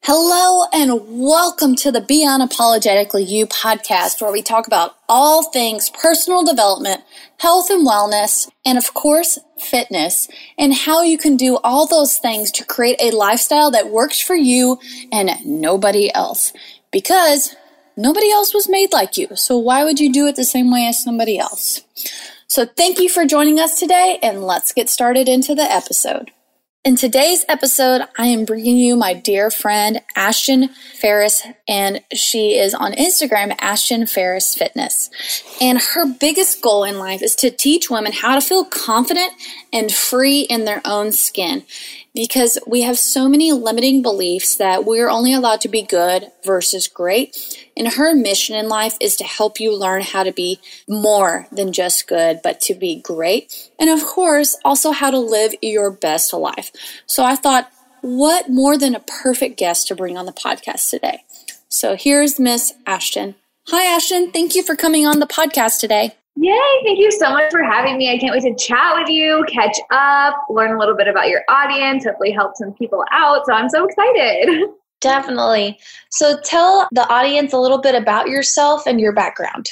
Hello and welcome to the Be Unapologetically You podcast, where we talk about all things personal development, health and wellness, and of course, fitness, and how you can do all those things to create a lifestyle that works for you and nobody else. Because nobody else was made like you, so why would you do it the same way as somebody else? So thank you for joining us today, and let's get started into the episode. In today's episode, I am bringing you my dear friend, Ashton Ferris, and she is on Instagram, Ashton Ferris Fitness. And her biggest goal in life is to teach women how to feel confident and free in their own skin. Because we have so many limiting beliefs that we're only allowed to be good versus great. And her mission in life is to help you learn how to be more than just good, but to be great. And of course, also how to live your best life. So I thought, what more than a perfect guest to bring on the podcast today? So here's Miss Ashton. Hi, Ashton. Thank you for coming on the podcast today. Yay, thank you so much for having me. I can't wait to chat with you, catch up, learn a little bit about your audience, hopefully help some people out. So I'm so excited. Definitely. So tell the audience a little bit about yourself and your background.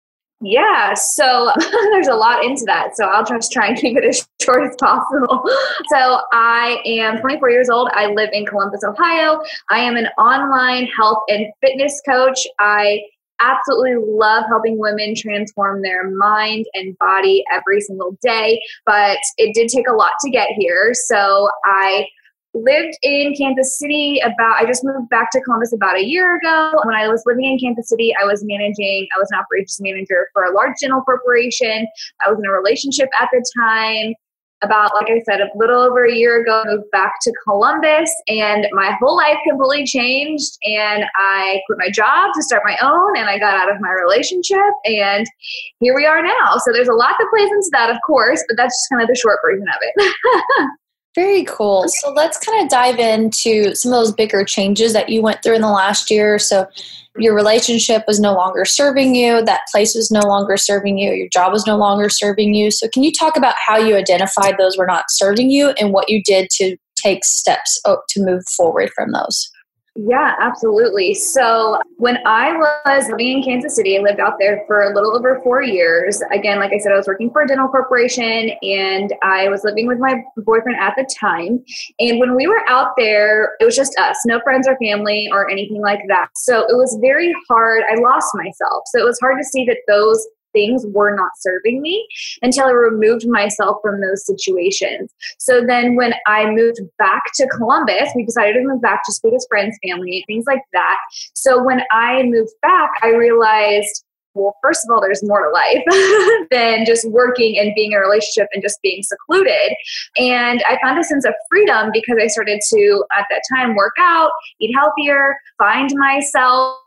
Yeah, so there's a lot into that. So I'll just try and keep it as short as possible. So I am 24 years old. I live in Columbus, Ohio. I am an online health and fitness coach. I absolutely love helping women transform their mind and body every single day, but it did take a lot to get here. So I lived in Kansas City I just moved back to Columbus about a year ago. When I was living in Kansas City, I was an operations manager for a large dental corporation. I was in a relationship at the time. About, like I said, a little over a year ago, I moved back to Columbus, and my whole life completely changed. And I quit my job to start my own, and I got out of my relationship, and here we are now. So there's a lot that plays into that, of course, but that's just kind of the short version of it. Very cool. So let's kind of dive into some of those bigger changes that you went through in the last year. So your relationship was no longer serving you. That place was no longer serving you. Your job was no longer serving you. So can you talk about how you identified those were not serving you and what you did to take steps to move forward from those? Yeah, absolutely. So when I was living in Kansas City, I lived out there for a little over 4 years. Again, like I said, I was working for a dental corporation, and I was living with my boyfriend at the time. And when we were out there, it was just us, no friends or family or anything like that. So it was very hard. I lost myself. So it was hard to see that those things were not serving me until I removed myself from those situations. So then when I moved back to Columbus, we decided to move back just because friends, family, things like that. So when I moved back, I realized, well, first of all, there's more to life than just working and being in a relationship and just being secluded. And I found a sense of freedom because I started to, at that time, work out, eat healthier, find myself.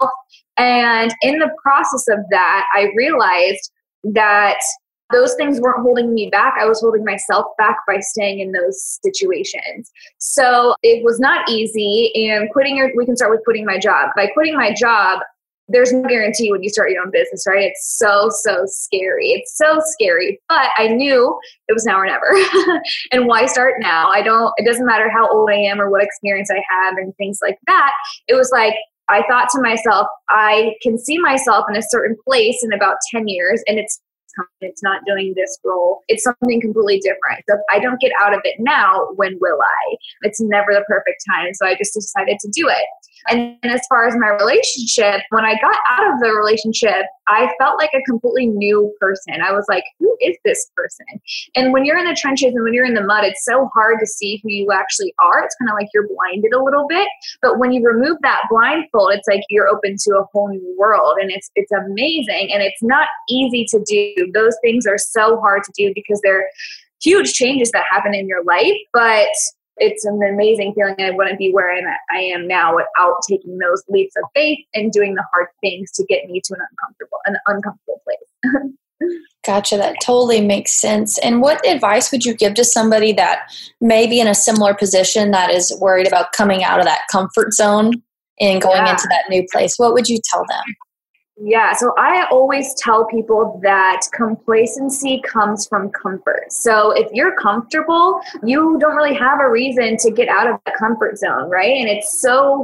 And in the process of that, I realized that those things weren't holding me back. I was holding myself back by staying in those situations. So it was not easy. And we can start with quitting my job. By quitting my job, there's no guarantee when you start your own business, right? It's so scary. It's so scary. But I knew it was now or never. And why start now? It doesn't matter how old I am or what experience I have and things like that. It was like, I thought to myself, I can see myself in a certain place in about 10 years, and it's not doing this role. It's something completely different. So if I don't get out of it now, when will I? It's never the perfect time. So I just decided to do it. And as far as my relationship, when I got out of the relationship, I felt like a completely new person. I was like, who is this person? And when you're in the trenches and when you're in the mud, it's so hard to see who you actually are. It's kind of like you're blinded a little bit. But when you remove that blindfold, it's like you're open to a whole new world. And it's amazing. And it's not easy to do. Those things are so hard to do because they're huge changes that happen in your life. But it's an amazing feeling. I wouldn't be where I am now without taking those leaps of faith and doing the hard things to get me to an uncomfortable place. Gotcha. That totally makes sense. And what advice would you give to somebody that may be in a similar position that is worried about coming out of that comfort zone and going into that new place? What would you tell them? Yeah, so I always tell people that complacency comes from comfort. So if you're comfortable, you don't really have a reason to get out of the comfort zone, right? And it's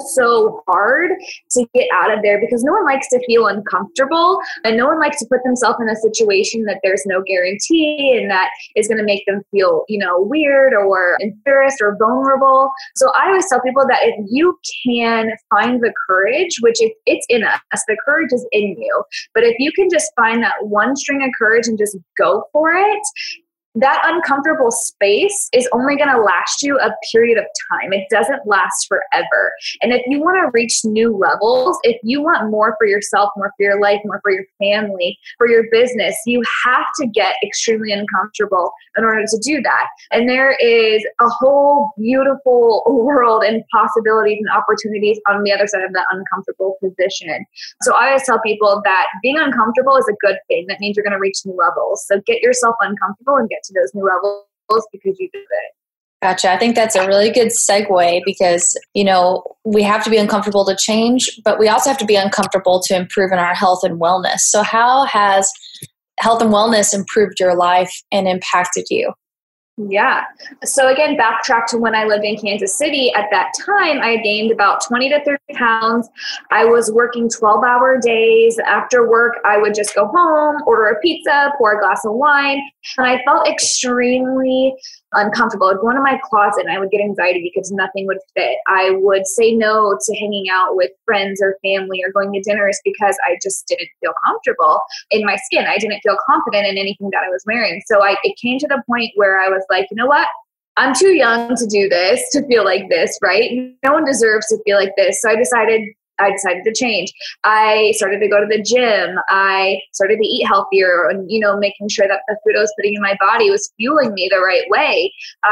so hard to get out of there because no one likes to feel uncomfortable and no one likes to put themselves in a situation that there's no guarantee and that is going to make them feel, weird or embarrassed or vulnerable. So I always tell people that if you can find the courage, which it's in us, the courage is in you. But if you can just find that one string of courage and just go for it, that uncomfortable space is only going to last you a period of time. It doesn't last forever. And if you want to reach new levels, if you want more for yourself, more for your life, more for your family, for your business, you have to get extremely uncomfortable in order to do that. And there is a whole beautiful world and possibilities and opportunities on the other side of that uncomfortable position. So I always tell people that being uncomfortable is a good thing. That means you're going to reach new levels. So get yourself uncomfortable and get to those new levels because you did it. Gotcha. I think that's a really good segue because, we have to be uncomfortable to change, but we also have to be uncomfortable to improve in our health and wellness. So how has health and wellness improved your life and impacted you? Yeah. So again, backtrack to when I lived in Kansas City. At that time, I gained about 20 to 30 pounds. I was working 12-hour days. After work, I would just go home, order a pizza, pour a glass of wine. And I felt extremely uncomfortable. I'd go into my closet and I would get anxiety because nothing would fit. I would say no to hanging out with friends or family or going to dinners because I just didn't feel comfortable in my skin. I didn't feel confident in anything that I was wearing. So it came to the point where I was like, you know what? I'm too young to do this, to feel like this, right? No one deserves to feel like this. So I decided to change. I started to go to the gym. I started to eat healthier and, making sure that the food I was putting in my body was fueling me the right way.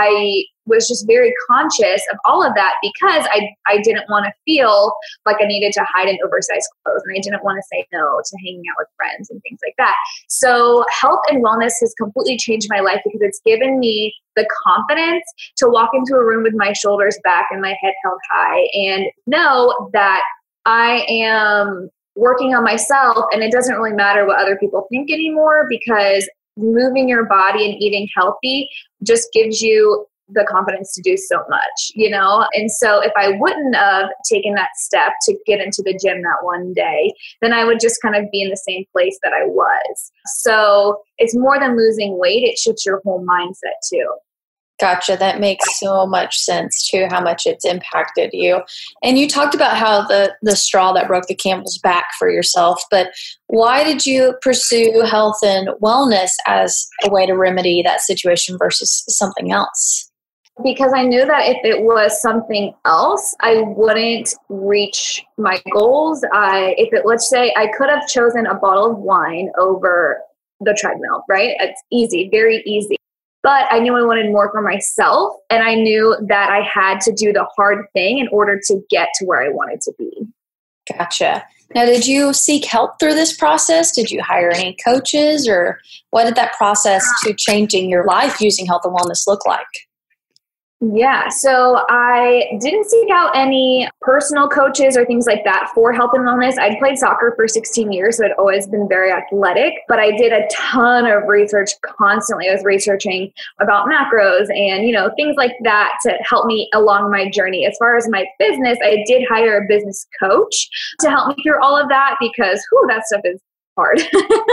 I was just very conscious of all of that because I didn't want to feel like I needed to hide in oversized clothes, and I didn't want to say no to hanging out with friends and things like that. So health and wellness has completely changed my life because it's given me the confidence to walk into a room with my shoulders back and my head held high and know that I am working on myself, and it doesn't really matter what other people think anymore because moving your body and eating healthy just gives you the confidence to do so much, And so if I wouldn't have taken that step to get into the gym that one day, then I would just kind of be in the same place that I was. So it's more than losing weight. It shifts your whole mindset too. Gotcha. That makes so much sense too, how much it's impacted you. And you talked about how the straw that broke the camel's back for yourself, but why did you pursue health and wellness as a way to remedy that situation versus something else? Because I knew that if it was something else, I wouldn't reach my goals. Let's say I could have chosen a bottle of wine over the treadmill, right? It's easy, very easy. But I knew I wanted more for myself, and I knew that I had to do the hard thing in order to get to where I wanted to be. Gotcha. Now, did you seek help through this process? Did you hire any coaches, or what did that process to changing your life using health and wellness look like? Yeah, so I didn't seek out any personal coaches or things like that for health and wellness. I'd played soccer for 16 years, so I'd always been very athletic, but I did a ton of research constantly. I was researching about macros and, things like that to help me along my journey. As far as my business, I did hire a business coach to help me through all of that because, that stuff is hard.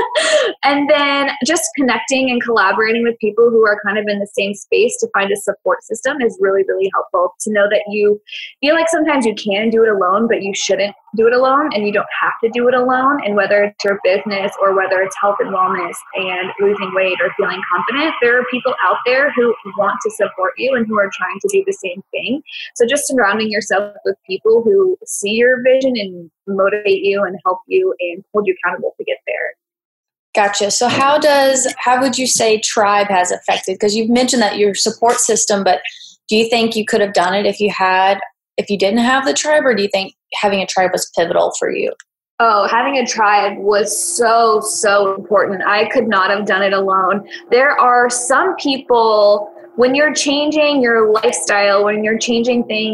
And then just connecting and collaborating with people who are kind of in the same space to find a support system is really, really helpful. To know that you feel like sometimes you can do it alone, but you shouldn't do it alone and you don't have to do it alone. And whether it's your business or whether it's health and wellness and losing weight or feeling confident, there are people out there who want to support you and who are trying to do the same thing. So just surrounding yourself with people who see your vision and motivate you and help you and hold you accountable to get there. Gotcha. So how would you say tribe has affected? Because you've mentioned that your support system, but do you think you could have done it if you didn't have the tribe, or do you think having a tribe was pivotal for you? Oh, having a tribe was so, so important. I could not have done it alone. There are some people, when you're changing your lifestyle, when you're changing things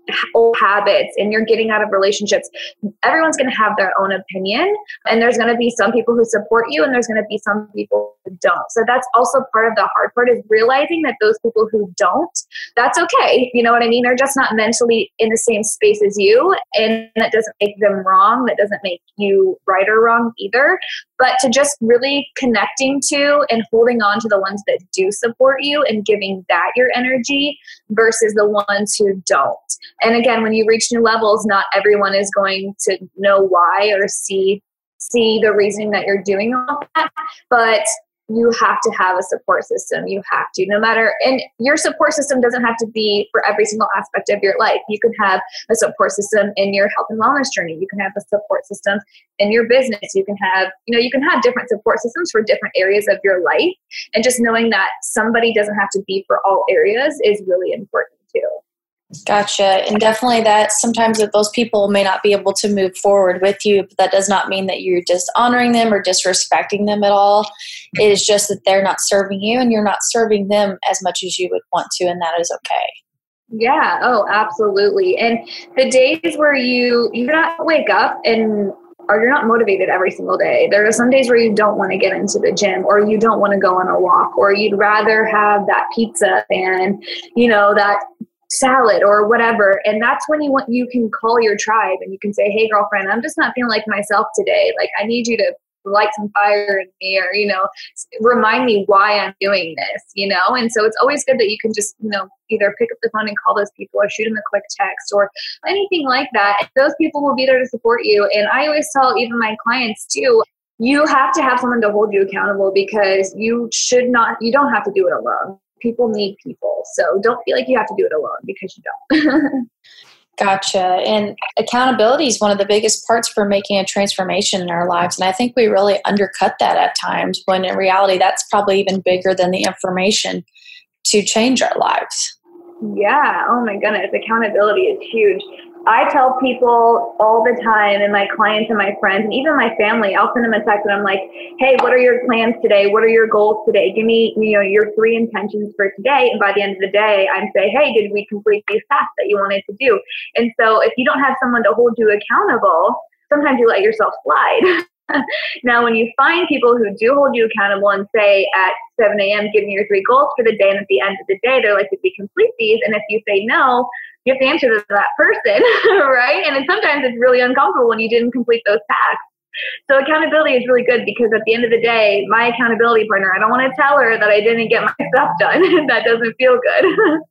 old habits and you're getting out of relationships, everyone's going to have their own opinion. And there's going to be some people who support you and there's going to be some people who don't. So that's also part of the hard part, is realizing that those people who don't, that's okay. You know what I mean? They're just not mentally in the same space as you. And that doesn't make them wrong. That doesn't make you right or wrong either. But to just really connecting to and holding on to the ones that do support you and giving that your energy versus the ones who don't. And again, when you reach new levels, not everyone is going to know why or see the reason that you're doing all that. But you have to have a support system. You have to, no matter, and your support system doesn't have to be for every single aspect of your life. You can have a support system in your health and wellness journey. You can have a support system in your business. You can have, you can have different support systems for different areas of your life. And just knowing that somebody doesn't have to be for all areas is really important too. Gotcha. And definitely that sometimes that those people may not be able to move forward with you, but that does not mean that you're dishonoring them or disrespecting them at all. It is just that they're not serving you and you're not serving them as much as you would want to, and that is okay. Yeah. Oh, absolutely. And the days where you not wake up and or you're not motivated every single day. There are some days where you don't want to get into the gym, or you don't want to go on a walk, or you'd rather have that pizza and, that salad or whatever. And that's when you can call your tribe and you can say, hey, girlfriend, I'm just not feeling like myself today. Like, I need you to light some fire in me, or, remind me why I'm doing this, And so it's always good that you can just, either pick up the phone and call those people or shoot them a quick text or anything like that. Those people will be there to support you. And I always tell even my clients too, you have to have someone to hold you accountable, because you don't have to do it alone. People need people. So don't feel like you have to do it alone, because you don't. Gotcha. And accountability is one of the biggest parts for making a transformation in our lives. And I think we really undercut that at times, when in reality, that's probably even bigger than the information to change our lives. Yeah. Oh my goodness. Accountability is huge. I tell people all the time, and my clients and my friends and even my family, I'll send them a text and I'm like, hey, what are your plans today? What are your goals today? Give me, your 3 intentions for today. And by the end of the day, I'm saying, hey, did we complete these tasks that you wanted to do? And so if you don't have someone to hold you accountable, sometimes you let yourself slide. Now, when you find people who do hold you accountable and say at 7 a.m., give me your 3 goals for the day, and at the end of the day, they're like, did we complete these? And if you say no, you have to answer to that person, right? And then sometimes it's really uncomfortable when you didn't complete those tasks. So accountability is really good, because at the end of the day, my accountability partner, I don't want to tell her that I didn't get my stuff done. That doesn't feel good.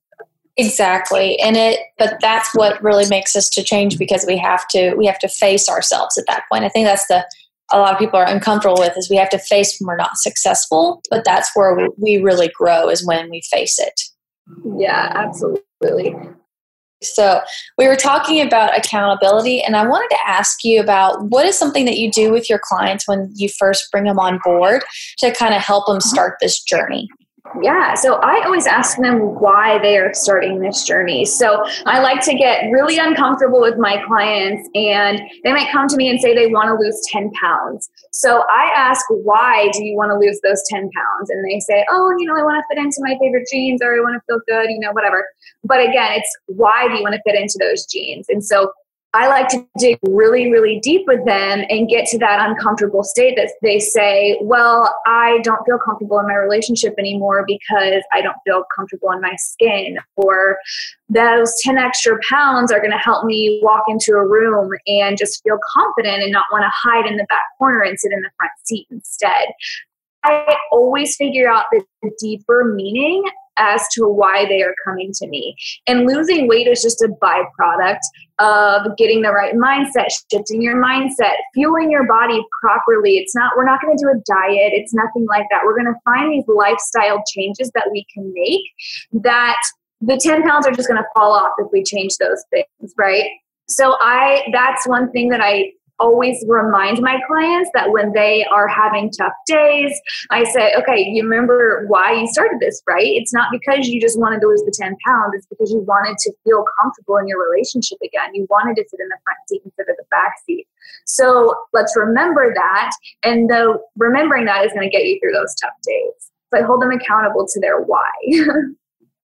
Exactly. But that's what really makes us to change, because we have to face ourselves at that point. I think that's a lot of people are uncomfortable with, is we have to face when we're not successful, but that's where we really grow, is when we face it. Yeah, absolutely. So we were talking about accountability, and I wanted to ask you about what is something that you do with your clients when you first bring them on board to kind of help them start this journey? Yeah, so I always ask them why they are starting this journey. So I like to get really uncomfortable with my clients, and they might come to me and say they want to lose 10 pounds. So I ask, why do you want to lose those 10 pounds? And they say, oh, I want to fit into my favorite jeans, or I want to feel good, whatever. But again, it's why do you want to fit into those jeans? And so I like to dig really, really deep with them and get to that uncomfortable state that they say, well, I don't feel comfortable in my relationship anymore because I don't feel comfortable in my skin, or those 10 extra pounds are going to help me walk into a room and just feel confident and not want to hide in the back corner and sit in the front seat instead. I always figure out the deeper meaning as to why they are coming to me. And losing weight is just a byproduct of getting the right mindset, shifting your mindset, fueling your body properly. We're not going to do a diet. It's nothing like that. We're going to find these lifestyle changes that we can make, that the 10 pounds are just going to fall off if we change those things, right? So that's one thing that I always remind my clients, that when they are having tough days, I say, okay, you remember why you started this, right? It's not because you just wanted to lose the 10 pounds. It's because you wanted to feel comfortable in your relationship again. You wanted to sit in the front seat instead of the back seat. So let's remember that. And remembering that is going to get you through those tough days. So I hold them accountable to their why.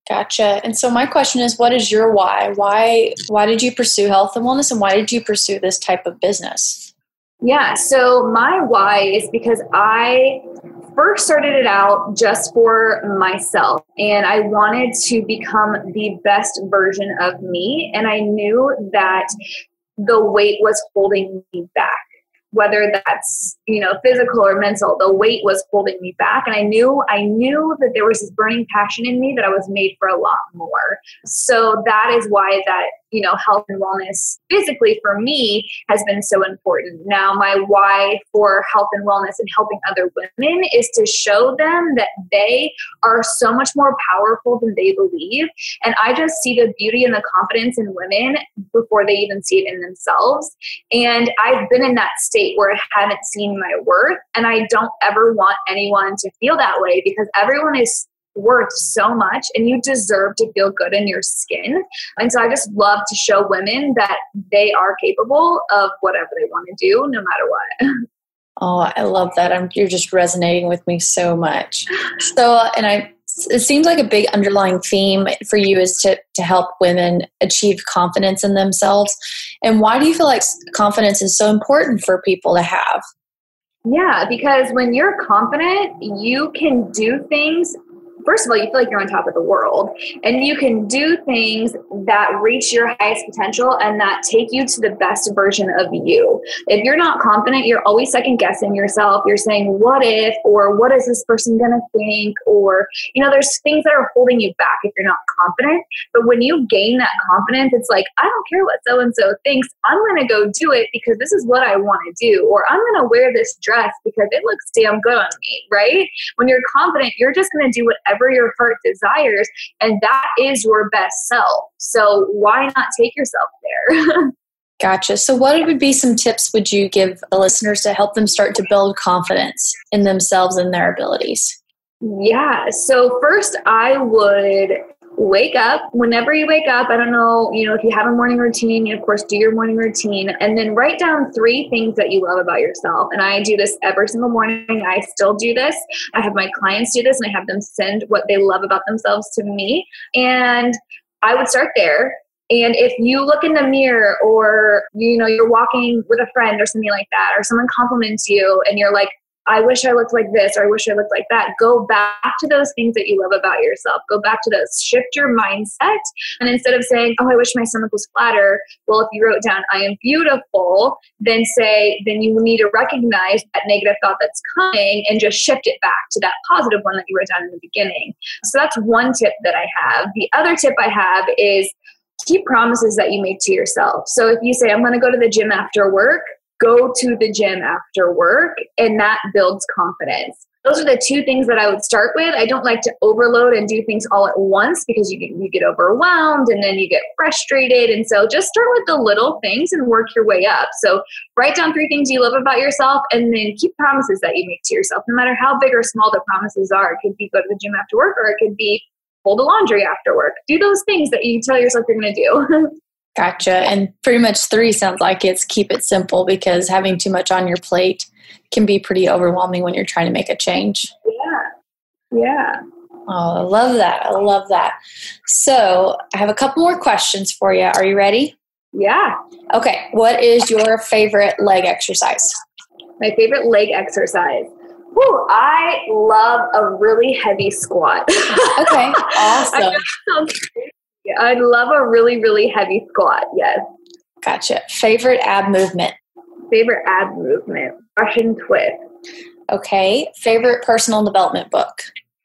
Gotcha. And so my question is, what is your why? Why did you pursue health and wellness, and why did you pursue this type of business? Yeah, so my why is because I first started it out just for myself, and I wanted to become the best version of me, and I knew that the weight was holding me back. Whether that's, physical or mental, the weight was holding me back. And I knew that there was this burning passion in me that I was made for a lot more. So that is why that, health and wellness physically for me has been so important. Now, my why for health and wellness and helping other women is to show them that they are so much more powerful than they believe. And I just see the beauty and the confidence in women before they even see it in themselves. And I've been in that state where I haven't seen my worth. And I don't ever want anyone to feel that way, because everyone is worth so much and you deserve to feel good in your skin. And so I just love to show women that they are capable of whatever they want to do, no matter what. Oh, I love that. You're just resonating with me so much. So, it seems like a big underlying theme for you is to help women achieve confidence in themselves. And why do you feel like confidence is so important for people to have? Yeah, because when you're confident, you can do things. First of all, you feel like you're on top of the world, and you can do things that reach your highest potential and that take you to the best version of you. If you're not confident, you're always second guessing yourself. You're saying, what if, or what is this person going to think? Or, there's things that are holding you back if you're not confident. But when you gain that confidence, it's like, I don't care what so-and-so thinks. I'm going to go do it because this is what I want to do. Or I'm going to wear this dress because it looks damn good on me, right? When you're confident, you're just going to do whatever your heart desires, and that is your best self. So why not take yourself there? Gotcha. So what would be some tips would you give the listeners to help them start to build confidence in themselves and their abilities? Yeah. So first I would wake up. Whenever you wake up, I don't know, if you have a morning routine, you of course do your morning routine, and then write down 3 things that you love about yourself. And I do this every single morning. I still do this. I have my clients do this, and I have them send what they love about themselves to me. And I would start there. And if you look in the mirror, or, you're walking with a friend or something like that, or someone compliments you and you're like, I wish I looked like this, or I wish I looked like that. Go back to those things that you love about yourself. Go back to those. Shift your mindset. And instead of saying, oh, I wish my stomach was flatter. Well, if you wrote down, I am beautiful, then you need to recognize that negative thought that's coming and just shift it back to that positive one that you wrote down in the beginning. So that's one tip that I have. The other tip I have is keep promises that you make to yourself. So if you say, I'm going to go to the gym after work, go to the gym after work, and that builds confidence. Those are the 2 things that I would start with. I don't like to overload and do things all at once, because you get overwhelmed and then you get frustrated. And so just start with the little things and work your way up. So write down 3 things you love about yourself, and then keep promises that you make to yourself, no matter how big or small the promises are. It could be go to the gym after work, or it could be fold the laundry after work. Do those things that you tell yourself you're going to do. Gotcha. And pretty much 3 sounds like it's keep it simple, because having too much on your plate can be pretty overwhelming when you're trying to make a change. Yeah. Oh, I love that. I love that. So I have a couple more questions for you. Are you ready? Yeah. Okay. What is your favorite leg exercise? My favorite leg exercise. Whew, I love a really heavy squat. Okay. Awesome. I love a really, really heavy squat. Yes. Gotcha. Favorite ab movement? Favorite ab movement? Russian twist. Okay. Favorite personal development book?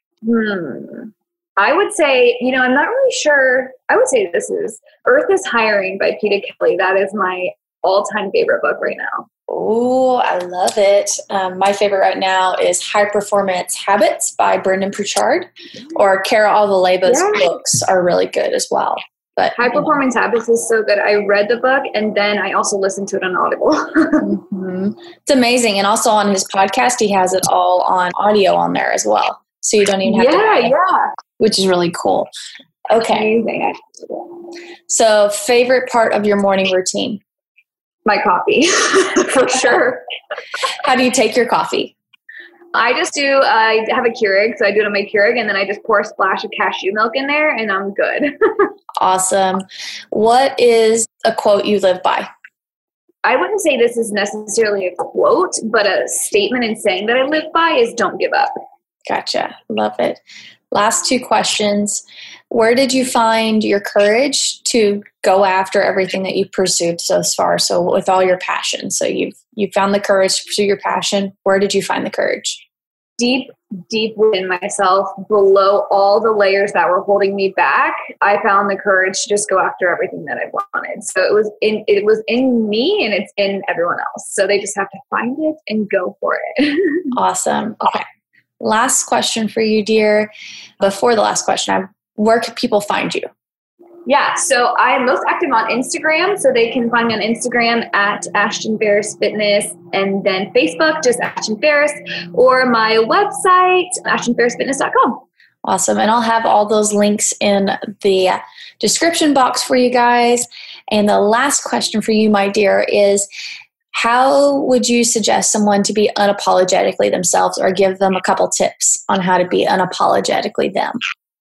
I would say, I'm not really sure. I would say this is Earth is Hiring by Peter Kelly. That is my all-time favorite book right now. Oh, I love it. My favorite right now is High Performance Habits by Brendan Pritchard, or Cara Alvaleba's books are really good as well. But High Performance Habits is so good. I read the book, and then I also listened to it on Audible. It's amazing. And also on his podcast, he has it all on audio on there as well. So you don't even have to buy, which is really cool. Okay. Amazing. So favorite part of your morning routine? My coffee, for sure. How do you take your coffee? I just do, I have a Keurig, so I do it on my Keurig, and then I just pour a splash of cashew milk in there, and I'm good. Awesome. What is a quote you live by? I wouldn't say this is necessarily a quote, but a statement and saying that I live by is don't give up. Gotcha. Love it. Last two questions. Where did you find your courage to go after everything that you pursued so far? So with all your passion. So you found the courage to pursue your passion. Where did you find the courage? Deep within myself, below all the layers that were holding me back, I found the courage to just go after everything that I wanted. So it was in me, and it's in everyone else. So they just have to find it and go for it. Awesome. Okay. Last question for you, dear. Before the last question, where can people find you? Yeah, so I am most active on Instagram, so they can find me on Instagram at Ashton Ferris Fitness, and then Facebook, just Ashton Ferris, or my website, ashtonferrisfitness.com. Awesome. And I'll have all those links in the description box for you guys. And the last question for you, my dear, is how would you suggest someone to be unapologetically themselves, or give them a couple tips on how to be unapologetically them?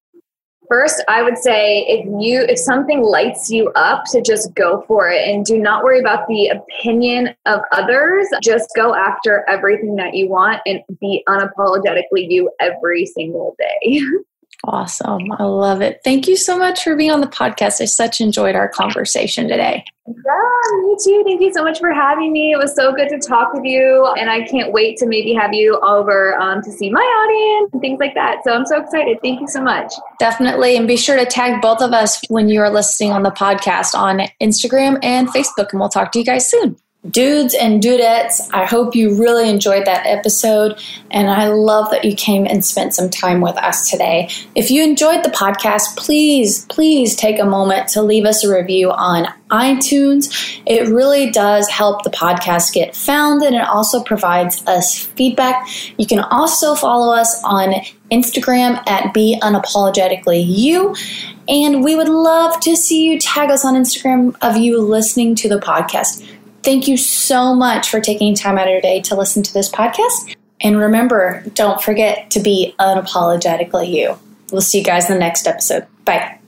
First, I would say if something lights you up, to just go for it and do not worry about the opinion of others. Just go after everything that you want and be unapologetically you every single day. Awesome. I love it. Thank you so much for being on the podcast. I such enjoyed our conversation today. Yeah, me too. Thank you so much for having me. It was so good to talk with you. And I can't wait to maybe have you over to see my audience and things like that. So I'm so excited. Thank you so much. Definitely. And be sure to tag both of us when you are listening on the podcast on Instagram and Facebook. And we'll talk to you guys soon. Dudes and dudettes, I hope you really enjoyed that episode, and I love that you came and spent some time with us today. If you enjoyed the podcast, please take a moment to leave us a review on iTunes. It really does help the podcast get found, and it also provides us feedback. You can also follow us on Instagram at BeUnapologeticallyYou, and we would love to see you tag us on Instagram of you listening to the podcast. Thank you so much for taking time out of your day to listen to this podcast. And remember, don't forget to be unapologetically you. We'll see you guys in the next episode. Bye.